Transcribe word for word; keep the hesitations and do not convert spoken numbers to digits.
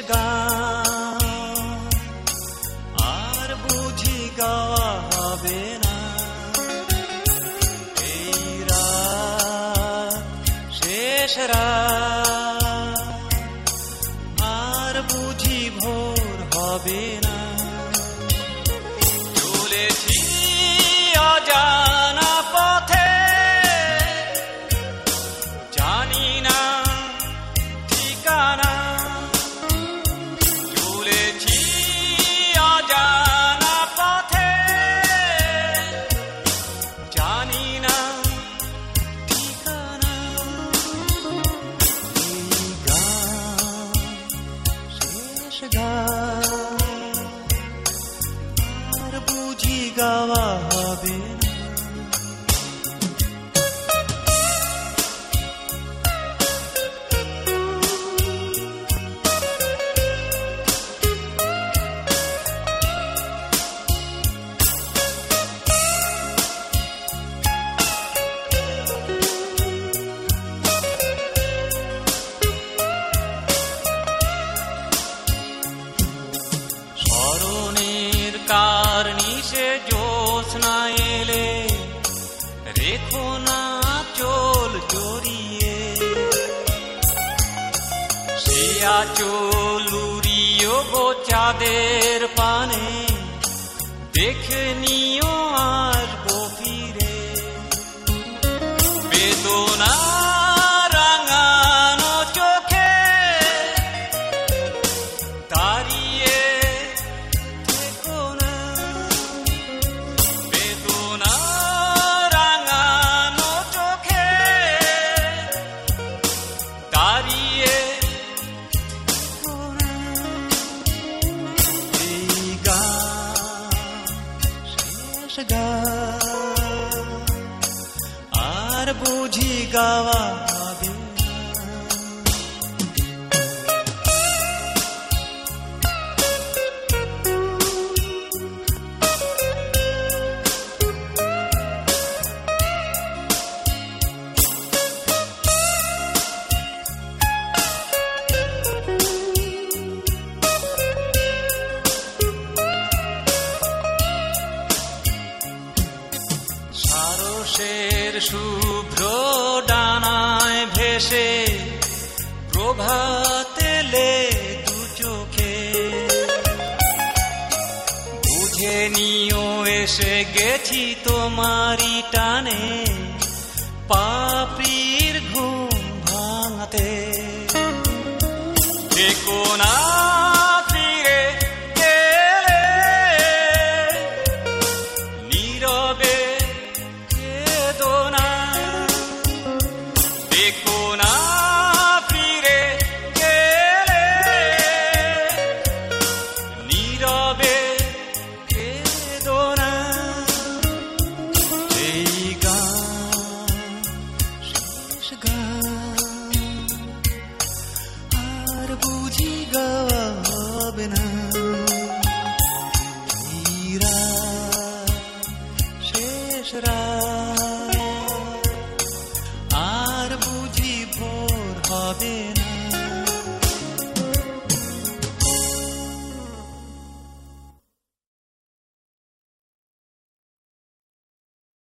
গান আর বুঝি গাওয়া হবে না। এই রাত শেষ রাত আর বুঝি ভোর হবে না। চলেছি অজানা পথে, জানি না ঠিকানা। চলেছি অজানা পথে, জানি না ঠিকানা। এই গান শেষ গান আর বুঝি গাওয়া হবে না। স্মরণের কার নিশে জ্যোৎস্না এলে, রেখো না চোল জড়িয়ে। সে আঁচল উড়িও গো চাঁদের পানে, দেখে নিও আসবো ফিরে। বেদনা রাঙানো চোখে দাঁড়িয়ে থেকো না। বেদনা রাঙানো চোখে দাঁড়িয়ে থেকো না। এই গান শেষ গান আর বুঝি গাওয়া হবে না। সারসের শুভ্র ডানায় ভেসে প্রভাত এলে দু চোখে, বুঝে নিও এসে গেছি তোমারই টানে, পাপড়ির ঘুম ভাঙাতে। দেখো না ফিরে গেলে, নীরবে কেঁদো না। দেখো না ফিরে গেলে, নীরবে কেঁদো না। এই গান শেষ গান আর বুঝি গাওয়া হবে না। এই রাত শেষ রাত